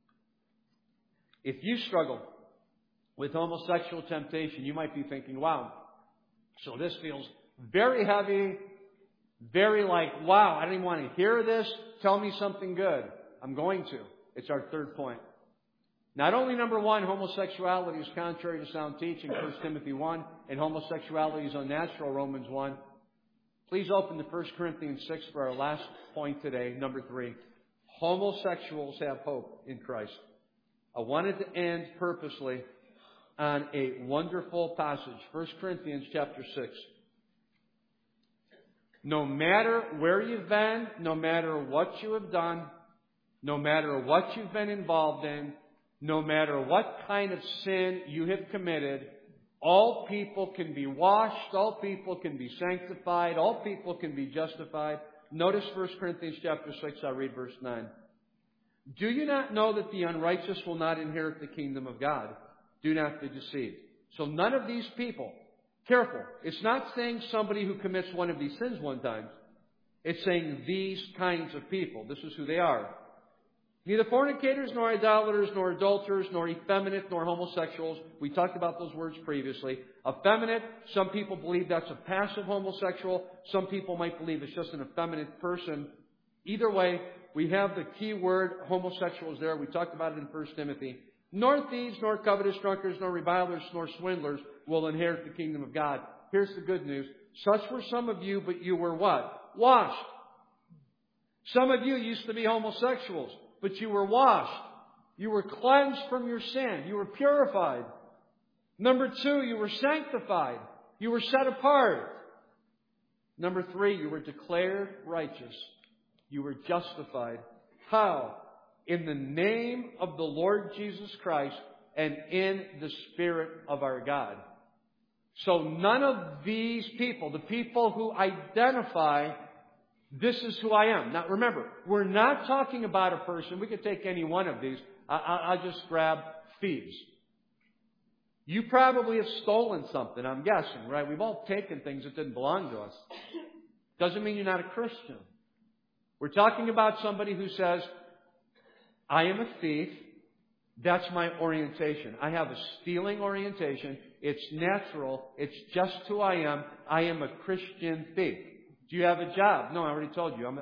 If you struggle with homosexual temptation, you might be thinking, wow, so this feels very heavy, very like, wow, I don't even want to hear this. Tell me something good. I'm going to. It's our third point. Not only, number one, homosexuality is contrary to sound teaching, 1 Timothy 1, and homosexuality is unnatural, Romans 1. Please open to 1 Corinthians 6 for our last point today, number 3. Homosexuals have hope in Christ. I wanted to end purposely on a wonderful passage, 1 Corinthians chapter 6. No matter where you've been, no matter what you have done, no matter what you've been involved in, no matter what kind of sin you have committed, all people can be washed, all people can be sanctified, all people can be justified. Notice 1 Corinthians chapter 6, I'll read verse 9. Do you not know that the unrighteous will not inherit the kingdom of God? Do not be deceived. So none of these people, careful, it's not saying somebody who commits one of these sins one time. It's saying these kinds of people. This is who they are. Neither fornicators, nor idolaters, nor adulterers, nor effeminate, nor homosexuals. We talked about those words previously. Effeminate, some people believe that's a passive homosexual. Some people might believe it's just an effeminate person. Either way, we have the key word homosexuals there. We talked about it in 1 Timothy. Nor thieves, nor covetous, drunkards, nor revilers, nor swindlers will inherit the kingdom of God. Here's the good news. Such were some of you, but you were what? Washed. Some of you used to be homosexuals, but you were washed. You were cleansed from your sin. You were purified. Number 2, you were sanctified. You were set apart. Number 3, you were declared righteous. You were justified. How? In the name of the Lord Jesus Christ and in the Spirit of our God. So none of these people, the people who identify, this is who I am. Now remember, we're not talking about a person. We could take any one of these. I'll just grab thieves. You probably have stolen something, I'm guessing, right? We've all taken things that didn't belong to us. Doesn't mean you're not a Christian. We're talking about somebody who says, I am a thief. That's my orientation. I have a stealing orientation. It's natural. It's just who I am. I am a Christian thief. Do you have a job? No, I already told you.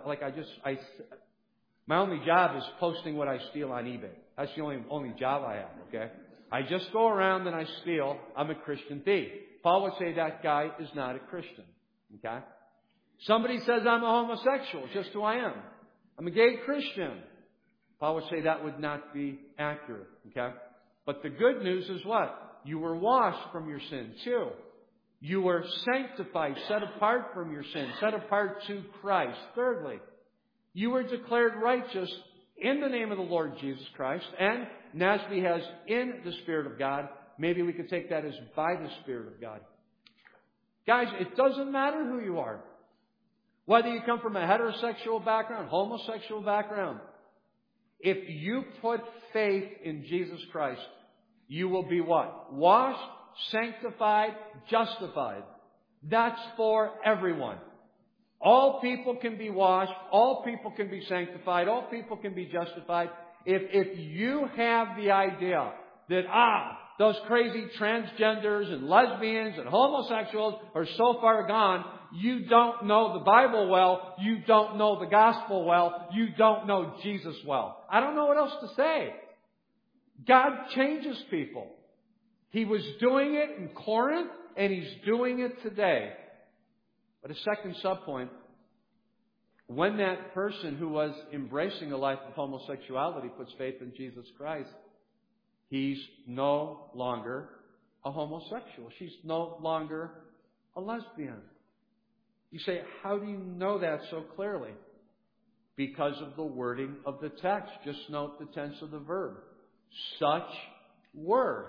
My only job is posting what I steal on eBay. That's the only job I have, okay? I just go around and I steal. I'm a Christian thief. Paul would say that guy is not a Christian, okay? Somebody says I'm a homosexual, just who I am. I'm a gay Christian. Paul would say that would not be accurate, okay? But the good news is what? You were washed from your sin, too. You were sanctified, set apart from your sin, set apart to Christ. Thirdly, you were declared righteous in the name of the Lord Jesus Christ. And Nasby has in the Spirit of God. Maybe we could take that as by the Spirit of God. Guys, it doesn't matter who you are. Whether you come from a heterosexual background, homosexual background. If you put faith in Jesus Christ, you will be what? Washed, sanctified, justified. That's for everyone. All people can be washed. All people can be sanctified. All people can be justified. If you have the idea that, those crazy transgenders and lesbians and homosexuals are so far gone, you don't know the Bible well, you don't know the gospel well, you don't know Jesus well. I don't know what else to say. God changes people. He was doing it in Corinth, and He's doing it today. But a second subpoint, when that person who was embracing a life of homosexuality puts faith in Jesus Christ, he's no longer a homosexual. She's no longer a lesbian. You say, how do you know that so clearly? Because of the wording of the text. Just note the tense of the verb. Such were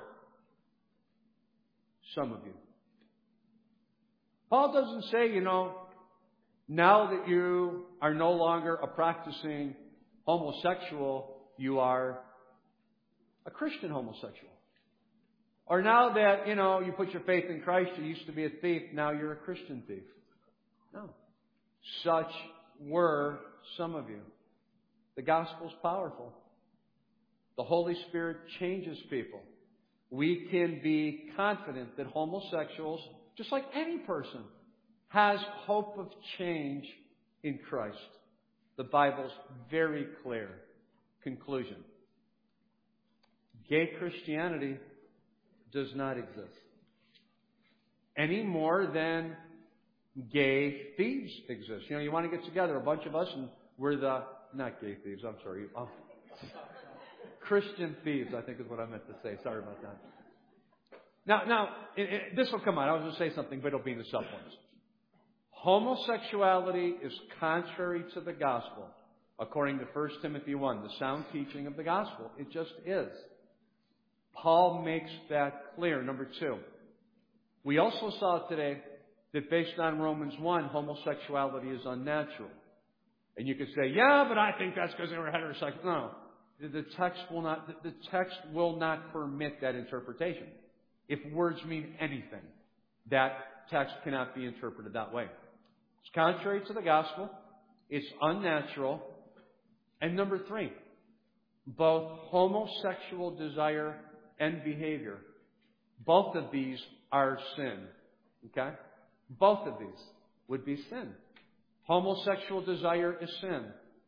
some of you. Paul doesn't say, now that you are no longer a practicing homosexual, you are a Christian homosexual. Or now that, you put your faith in Christ, you used to be a thief, now you're a Christian thief. No. Such were some of you. The gospel's powerful. The Holy Spirit changes people. We can be confident that homosexuals, just like any person, has hope of change in Christ. The Bible's very clear. Conclusion. Gay Christianity does not exist any more than gay thieves exist. You want to get together, a bunch of us, and we're not gay thieves, I'm sorry. Christian thieves, I think is what I meant to say. Sorry about that. Now, this will come out. I was going to say something, but it'll be in the subpoints. Homosexuality is contrary to the gospel, according to 1 Timothy 1, the sound teaching of the gospel. It just is. Paul makes that clear. Number 2, we also saw today that based on Romans 1, homosexuality is unnatural. And you could say, yeah, but I think that's because they were heterosexual. No. The text will not permit that interpretation. If words mean anything, that text cannot be interpreted that way. It's contrary to the gospel. It's unnatural. And number 3, both homosexual desire and behavior, both of these are sin. Okay? Both of these would be sin. Homosexual desire is sin.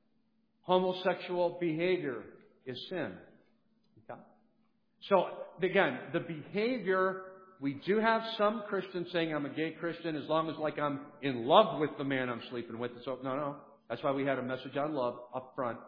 Homosexual behavior is sin. Okay? So, again, the behavior, we do have some Christians saying, I'm a gay Christian as long as I'm in love with the man I'm sleeping with. So, no. That's why we had a message on love up front.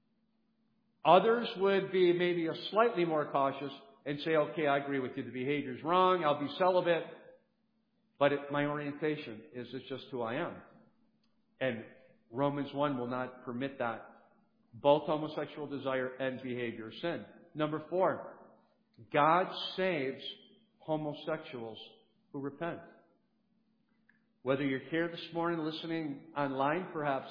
Others would be maybe a slightly more cautious and say, okay, I agree with you. The behavior's wrong. I'll be celibate. But my orientation is it's just who I am. And Romans 1 will not permit that. Both homosexual desire and behavior are sin. Number 4, God saves homosexuals who repent. Whether you're here this morning listening online, perhaps,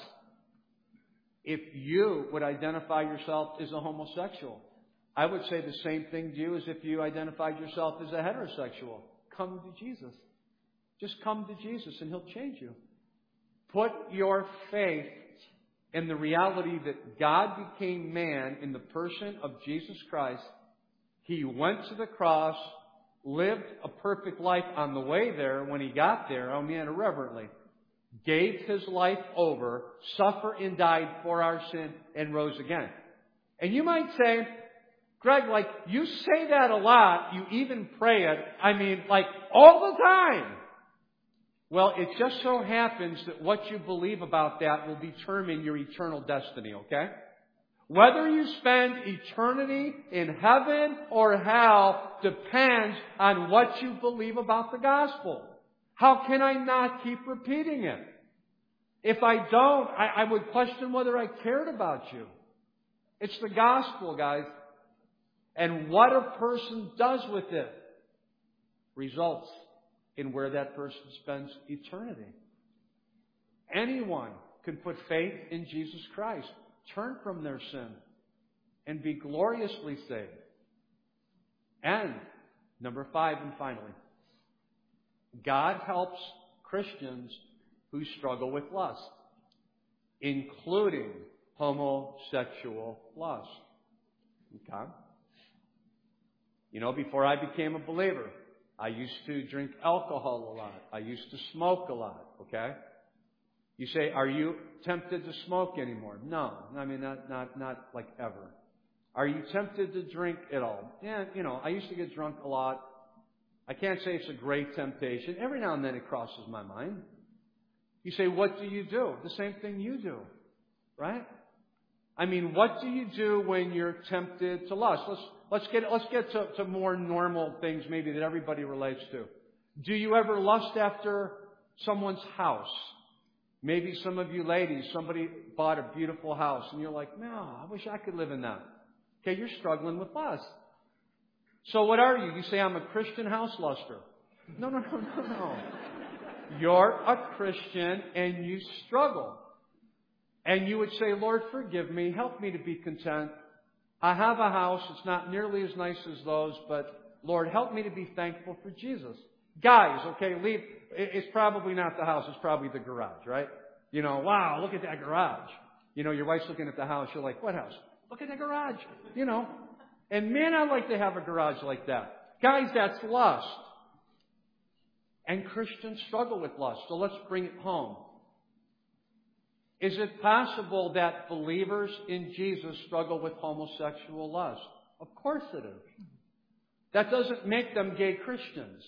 if you would identify yourself as a homosexual, I would say the same thing to you as if you identified yourself as a heterosexual. Come to Jesus. Just come to Jesus and He'll change you. Put your faith in the reality that God became man in the person of Jesus Christ. He went to the cross, lived a perfect life on the way there. When He got there, irreverently, gave His life over, suffered and died for our sin, and rose again. And you might say, Greg, you say that a lot. You even pray it. All the time. Well, it just so happens that what you believe about that will determine your eternal destiny, okay? Whether you spend eternity in heaven or hell depends on what you believe about the gospel. How can I not keep repeating it? If I don't, I would question whether I cared about you. It's the gospel, guys. And what a person does with it results in where that person spends eternity. Anyone can put faith in Jesus Christ, turn from their sin, and be gloriously saved. And, number 5 and finally, God helps Christians who struggle with lust, including homosexual lust. Okay? Before I became a believer, I used to drink alcohol a lot. I used to smoke a lot, okay? You say, are you tempted to smoke anymore? No. Not like ever. Are you tempted to drink at all? Yeah, I used to get drunk a lot. I can't say it's a great temptation. Every now and then it crosses my mind. You say, what do you do? The same thing you do, right? What do you do when you're tempted to lust? Let's get to more normal things maybe that everybody relates to. Do you ever lust after someone's house? Maybe some of you ladies, somebody bought a beautiful house and you're like, no, I wish I could live in that. Okay, you're struggling with lust. So what are you? You say, I'm a Christian house luster. No. You're a Christian and you struggle. And you would say, Lord, forgive me. Help me to be content. I have a house. It's not nearly as nice as those, but Lord, help me to be thankful for Jesus. Guys, okay, leave. It's probably not the house. It's probably the garage, right? Wow, look at that garage. Your wife's looking at the house. You're like, what house? Look at the garage. And man, I'd like to have a garage like that. Guys, that's lust. And Christians struggle with lust. So let's bring it home. Is it possible that believers in Jesus struggle with homosexual lust? Of course it is. That doesn't make them gay Christians.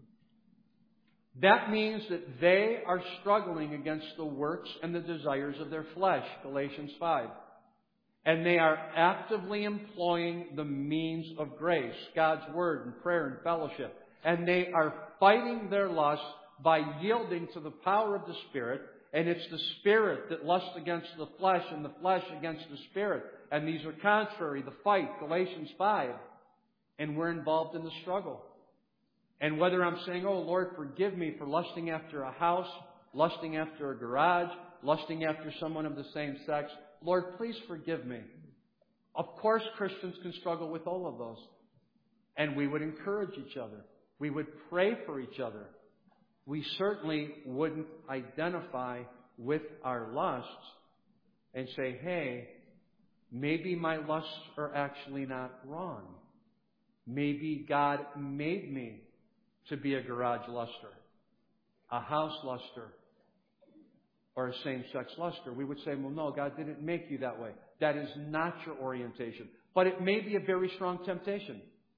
That means that they are struggling against the works and the desires of their flesh, Galatians 5. And they are actively employing the means of grace, God's Word and prayer and fellowship. And they are fighting their lust by yielding to the power of the Spirit. And it's the Spirit that lusts against the flesh and the flesh against the Spirit. And these are contrary, the fight, Galatians 5. And we're involved in the struggle. And whether I'm saying, oh, Lord, forgive me for lusting after a house, lusting after a garage, lusting after someone of the same sex, Lord, please forgive me. Of course, Christians can struggle with all of those. And we would encourage each other. We would pray for each other. We certainly wouldn't identify with our lusts and say, hey, maybe my lusts are actually not wrong. Maybe God made me to be a garage luster, a house luster, or a same-sex luster. We would say, well, no, God didn't make you that way. That is not your orientation. But it may be a very strong temptation.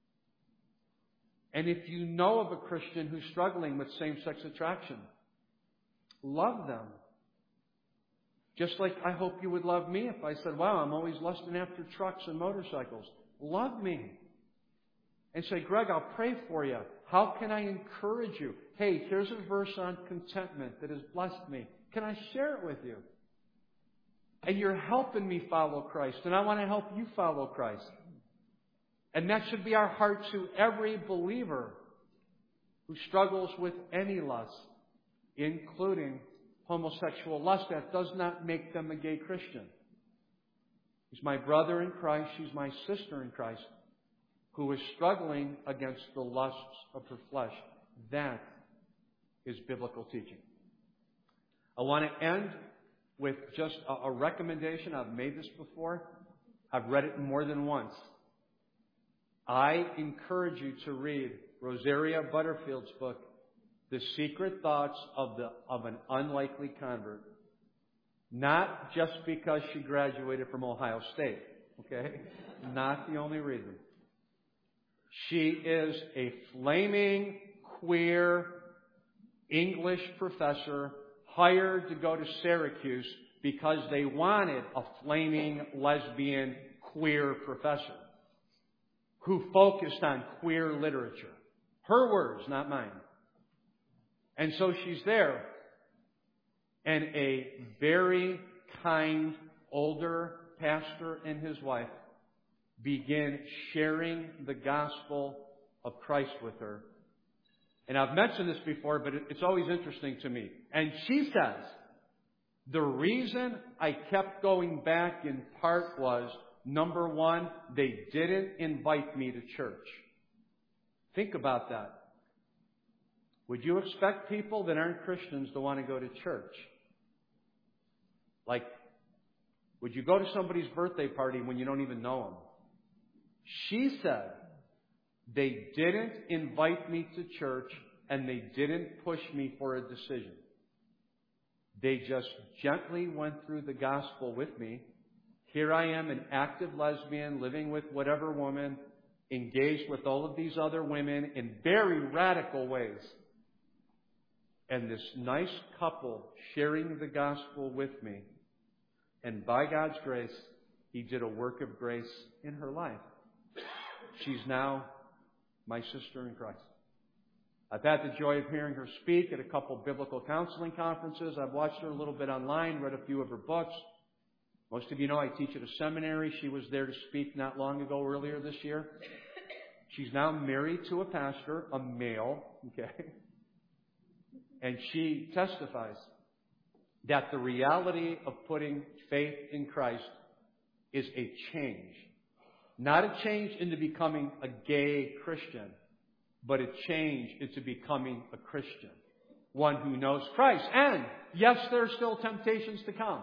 And if you know of a Christian who's struggling with same-sex attraction, love them. Just like I hope you would love me if I said, wow, I'm always lusting after trucks and motorcycles. Love me. And say, Greg, I'll pray for you. How can I encourage you? Hey, here's a verse on contentment that has blessed me. Can I share it with you? And you're helping me follow Christ, and I want to help you follow Christ. And that should be our heart to every believer who struggles with any lust, including homosexual lust. That does not make them a gay Christian. He's my brother in Christ. She's my sister in Christ who is struggling against the lusts of her flesh. That is biblical teaching. I want to end with just a recommendation. I've made this before. I've read it more than once. I encourage you to read Rosaria Butterfield's book, The Secret Thoughts of an Unlikely Convert. Not just because she graduated from Ohio State. Okay? Not the only reason. She is a flaming, queer English professor hired to go to Syracuse because they wanted a flaming, lesbian, queer professor who focused on queer literature. Her words, not mine. And so she's there. And a very kind, older pastor and his wife begin sharing the gospel of Christ with her. And I've mentioned this before, but it's always interesting to me. And she says, the reason I kept going back in part was, number one, they didn't invite me to church. Think about that. Would you expect people that aren't Christians to want to go to church? Like, would you go to somebody's birthday party when you don't even know them? She said, they didn't invite me to church and they didn't push me for a decision. They just gently went through the gospel with me. Here I am, an active lesbian, living with whatever woman, engaged with all of these other women in very radical ways. And this nice couple sharing the gospel with me. And by God's grace, He did a work of grace in her life. She's now my sister in Christ. I've had the joy of hearing her speak at a couple biblical counseling conferences. I've watched her a little bit online, read a few of her books. Most of you know I teach at a seminary. She was there to speak not long ago, earlier this year. She's now married to a pastor, a male, okay? And she testifies that the reality of putting faith in Christ is a change. Not a change into becoming a gay Christian, but a change into becoming a Christian. One who knows Christ. And, yes, there are still temptations to come.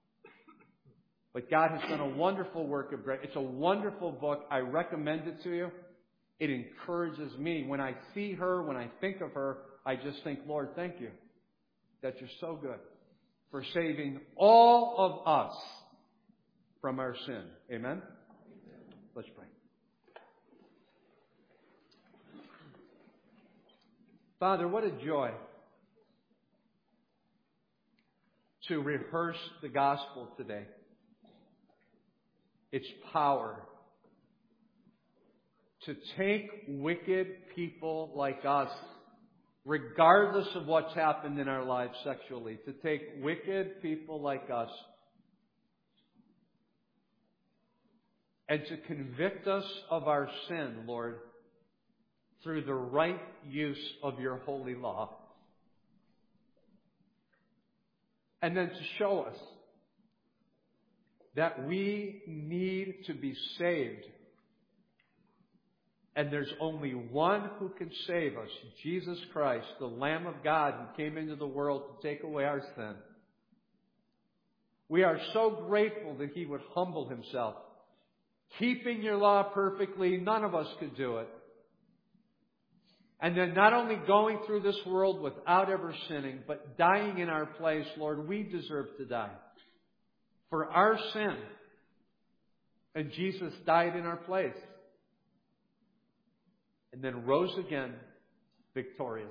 But God has done a wonderful work of grace. It's a wonderful book. I recommend it to you. It encourages me. When I see her, when I think of her, I just think, Lord, thank you that you're so good for saving all of us from our sin. Amen? Let's pray. Father, what a joy to rehearse the gospel today. Its power to take wicked people like us, regardless of what's happened in our lives sexually, to take wicked people like us and to convict us of our sin, Lord, through the right use of your holy law. And then to show us that we need to be saved. And there's only one who can save us, Jesus Christ, the Lamb of God who came into the world to take away our sin. We are so grateful that He would humble Himself. Keeping your law perfectly, none of us could do it. And then not only going through this world without ever sinning, but dying in our place. Lord, we deserve to die for our sin. And Jesus died in our place. And then rose again victorious.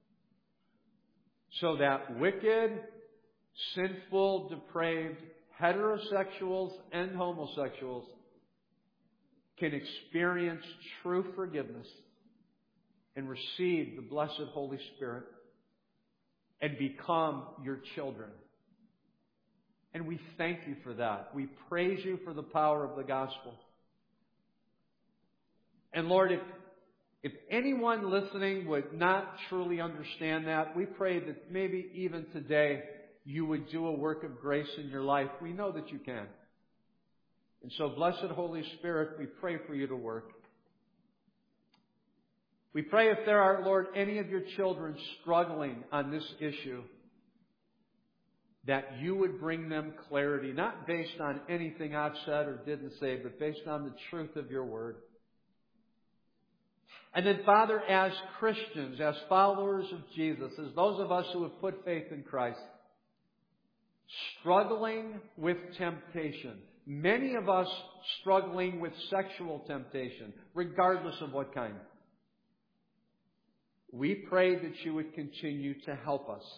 So that wicked, sinful, depraved heterosexuals and homosexuals can experience true forgiveness and receive the blessed Holy Spirit and become your children. And we thank you for that. We praise you for the power of the gospel. And Lord, if anyone listening would not truly understand that, we pray that maybe even today you would do a work of grace in your life. We know that you can. And so, blessed Holy Spirit, we pray for you to work. We pray if there are, Lord, any of your children struggling on this issue, that you would bring them clarity, not based on anything I've said or didn't say, but based on the truth of your word. And then, Father, as Christians, as followers of Jesus, as those of us who have put faith in Christ, struggling with temptation, many of us struggling with sexual temptation, regardless of what kind, we pray that you would continue to help us.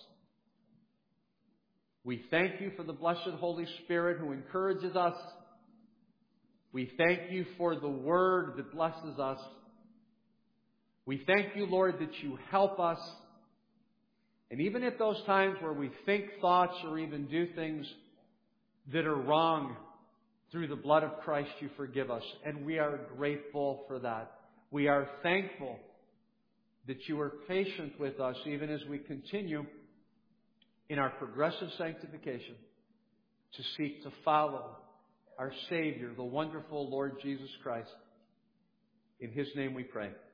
We thank you for the blessed Holy Spirit who encourages us. We thank you for the word that blesses us. We thank you, Lord, that you help us. And even at those times where we think thoughts or even do things that are wrong, through the blood of Christ you forgive us. And we are grateful for that. We are thankful that you are patient with us even as we continue in our progressive sanctification to seek to follow our Savior, the wonderful Lord Jesus Christ. In His name we pray.